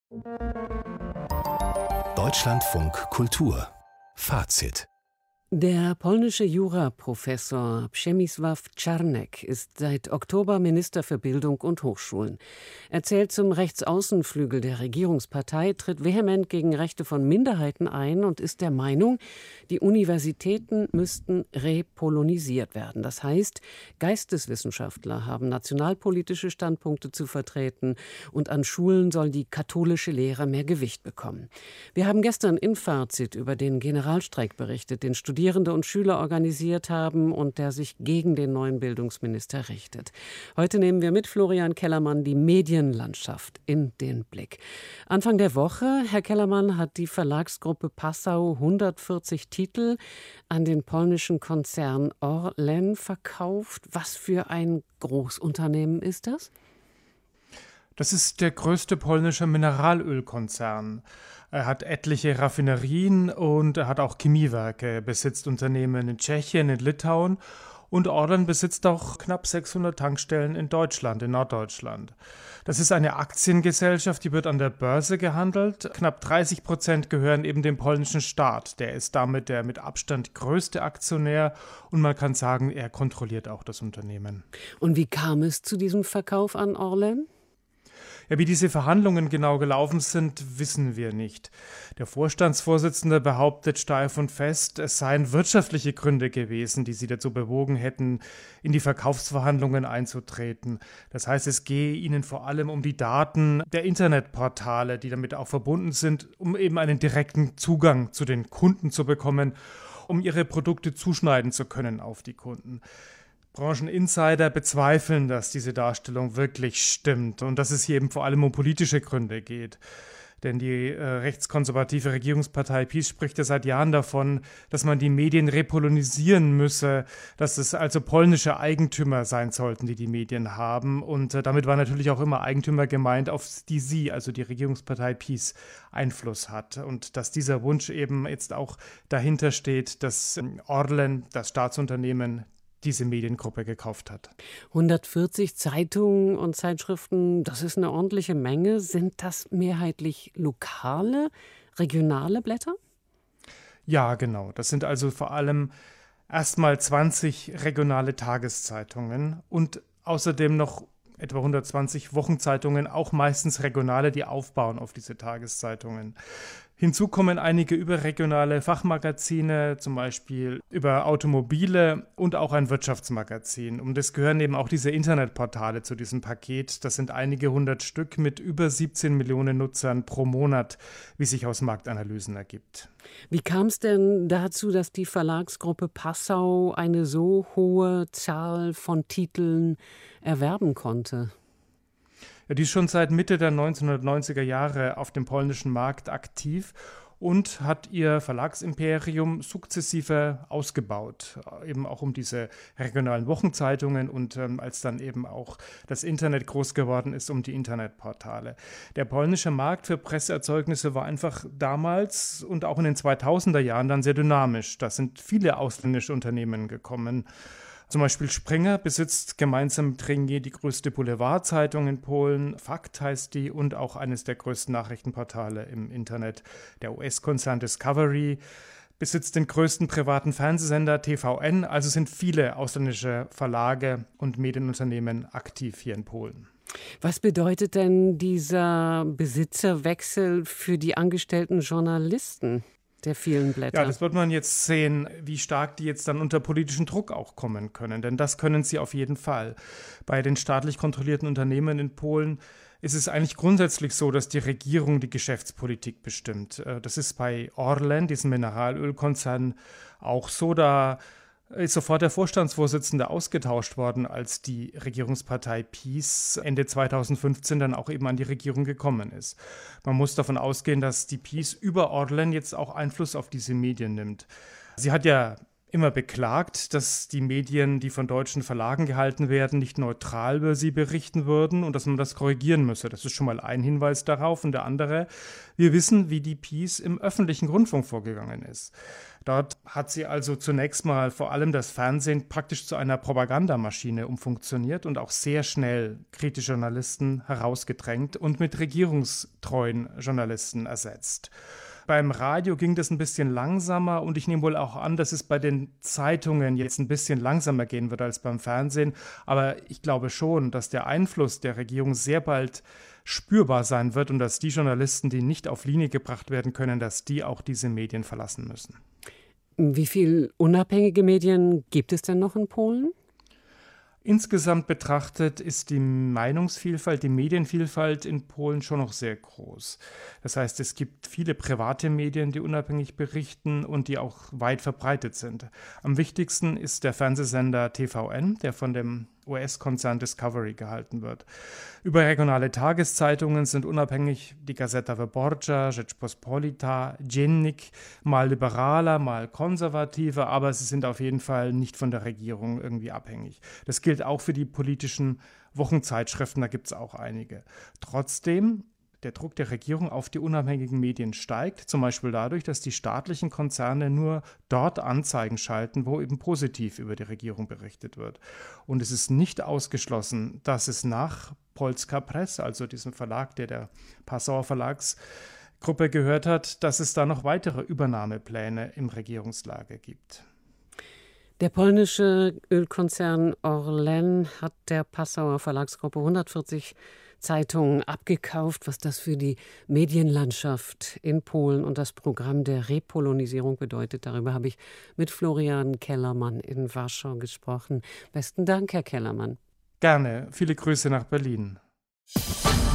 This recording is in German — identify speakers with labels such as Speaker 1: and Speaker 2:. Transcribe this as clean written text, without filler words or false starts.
Speaker 1: Deutschlandfunk Kultur Fazit.
Speaker 2: Der polnische Juraprofessor Przemysław Czarnek ist seit Oktober Minister für Bildung und Hochschulen. Er zählt zum Rechtsaußenflügel der Regierungspartei, tritt vehement gegen Rechte von Minderheiten ein und ist der Meinung, die Universitäten müssten repolonisiert werden. Das heißt, Geisteswissenschaftler haben nationalpolitische Standpunkte zu vertreten und an Schulen soll die katholische Lehre mehr Gewicht bekommen. Wir haben gestern in Fazit über den Generalstreik berichtet, den Studierende und Schüler organisiert haben und der sich gegen den neuen Bildungsminister richtet. Heute nehmen wir mit Florian Kellermann die Medienlandschaft in den Blick. Anfang der Woche, Herr Kellermann, hat die Verlagsgruppe Passau 140 Titel an den polnischen Konzern Orlen verkauft. Was für ein Großunternehmen ist das?
Speaker 3: Das ist der größte polnische Mineralölkonzern. Er hat etliche Raffinerien und er hat auch Chemiewerke, besitzt Unternehmen in Tschechien, in Litauen und Orlen besitzt auch knapp 600 Tankstellen in Deutschland, in Norddeutschland. Das ist eine Aktiengesellschaft, die wird an der Börse gehandelt. Knapp 30% gehören eben dem polnischen Staat. Der ist damit der mit Abstand größte Aktionär und man kann sagen, er kontrolliert auch das Unternehmen.
Speaker 2: Und wie kam es zu diesem Verkauf an Orlen?
Speaker 3: Ja, wie diese Verhandlungen genau gelaufen sind, wissen wir nicht. Der Vorstandsvorsitzende behauptet steif und fest, es seien wirtschaftliche Gründe gewesen, die sie dazu bewogen hätten, in die Verkaufsverhandlungen einzutreten. Das heißt, es gehe ihnen vor allem um die Daten der Internetportale, die damit auch verbunden sind, um eben einen direkten Zugang zu den Kunden zu bekommen, um ihre Produkte zuschneiden zu können auf die Kunden. Brancheninsider bezweifeln, dass diese Darstellung wirklich stimmt und dass es hier eben vor allem um politische Gründe geht. Denn die rechtskonservative Regierungspartei PiS spricht ja seit Jahren davon, dass man die Medien repolonisieren müsse, dass es also polnische Eigentümer sein sollten, die die Medien haben. Und damit war natürlich auch immer Eigentümer gemeint, auf die sie, also die Regierungspartei PiS, Einfluss hat. Und dass dieser Wunsch eben jetzt auch dahinter steht, dass Orlen, das Staatsunternehmen, diese Mediengruppe gekauft hat.
Speaker 2: 140 Zeitungen und Zeitschriften, das ist eine ordentliche Menge. Sind das mehrheitlich lokale, regionale Blätter?
Speaker 3: Ja, genau. Das sind also vor allem erstmal 20 regionale Tageszeitungen und außerdem noch etwa 120 Wochenzeitungen, auch meistens regionale, die aufbauen auf diese Tageszeitungen. Hinzu kommen einige überregionale Fachmagazine, zum Beispiel über Automobile und auch ein Wirtschaftsmagazin. Und es gehören eben auch diese Internetportale zu diesem Paket. Das sind einige hundert Stück mit über 17 Millionen Nutzern pro Monat, wie sich aus Marktanalysen ergibt.
Speaker 2: Wie kam es denn dazu, dass die Verlagsgruppe Passau eine so hohe Zahl von Titeln erwerben konnte?
Speaker 3: Ja, die ist schon seit Mitte der 1990er Jahre auf dem polnischen Markt aktiv und hat ihr Verlagsimperium sukzessive ausgebaut, eben auch um diese regionalen Wochenzeitungen und als dann eben auch das Internet groß geworden ist, um die Internetportale. Der polnische Markt für Presseerzeugnisse war einfach damals und auch in den 2000er Jahren dann sehr dynamisch. Da sind viele ausländische Unternehmen gekommen. Zum Beispiel Springer besitzt gemeinsam mit Ringier die größte Boulevardzeitung in Polen, Fakt heißt die, und auch eines der größten Nachrichtenportale im Internet. Der US-Konzern Discovery besitzt den größten privaten Fernsehsender TVN, also sind viele ausländische Verlage und Medienunternehmen aktiv hier in Polen.
Speaker 2: Was bedeutet denn dieser Besitzerwechsel für die angestellten Journalisten der vielen Blätter?
Speaker 3: Ja, das wird man jetzt sehen, wie stark die jetzt dann unter politischen Druck auch kommen können. Denn das können sie auf jeden Fall. Bei den staatlich kontrollierten Unternehmen in Polen ist es eigentlich grundsätzlich so, dass die Regierung die Geschäftspolitik bestimmt. Das ist bei Orlen, diesem Mineralölkonzern, auch so. Da ist sofort der Vorstandsvorsitzende ausgetauscht worden, als die Regierungspartei PiS Ende 2015 dann auch eben an die Regierung gekommen ist. Man muss davon ausgehen, dass die PiS über Orlen jetzt auch Einfluss auf diese Medien nimmt. Sie hat ja immer beklagt, dass die Medien, die von deutschen Verlagen gehalten werden, nicht neutral über sie berichten würden und dass man das korrigieren müsse. Das ist schon mal ein Hinweis darauf. Und der andere, wir wissen, wie die PiS im öffentlichen Rundfunk vorgegangen ist. Dort hat sie also zunächst mal vor allem das Fernsehen praktisch zu einer Propagandamaschine umfunktioniert und auch sehr schnell kritische Journalisten herausgedrängt und mit regierungstreuen Journalisten ersetzt. Beim Radio ging das ein bisschen langsamer und ich nehme wohl auch an, dass es bei den Zeitungen jetzt ein bisschen langsamer gehen wird als beim Fernsehen. Aber ich glaube schon, dass der Einfluss der Regierung sehr bald spürbar sein wird und dass die Journalisten, die nicht auf Linie gebracht werden können, dass die auch diese Medien verlassen müssen.
Speaker 2: Wie viele unabhängige Medien gibt es denn noch in Polen?
Speaker 3: Insgesamt betrachtet ist die Meinungsvielfalt, die Medienvielfalt in Polen schon noch sehr groß. Das heißt, es gibt viele private Medien, die unabhängig berichten und die auch weit verbreitet sind. Am wichtigsten ist der Fernsehsender TVN, der von dem US-Konzern Discovery gehalten wird. Überregionale Tageszeitungen sind unabhängig die Gazeta Wyborcza, Rzeczpospolita, Dziennik, mal liberaler, mal konservativer, aber sie sind auf jeden Fall nicht von der Regierung irgendwie abhängig. Das gilt auch für die politischen Wochenzeitschriften, da gibt es auch einige. Trotzdem, der Druck der Regierung auf die unabhängigen Medien steigt, zum Beispiel dadurch, dass die staatlichen Konzerne nur dort Anzeigen schalten, wo eben positiv über die Regierung berichtet wird. Und es ist nicht ausgeschlossen, dass es nach Polska Press, also diesem Verlag, der Passauer Verlagsgruppe gehört hat, dass es da noch weitere Übernahmepläne im Regierungslager gibt.
Speaker 2: Der polnische Ölkonzern Orlen hat der Passauer Verlagsgruppe 140 Zeitungen abgekauft, was das für die Medienlandschaft in Polen und das Programm der Repolonisierung bedeutet. Darüber habe ich mit Florian Kellermann in Warschau gesprochen. Besten Dank, Herr Kellermann.
Speaker 3: Gerne. Viele Grüße nach Berlin.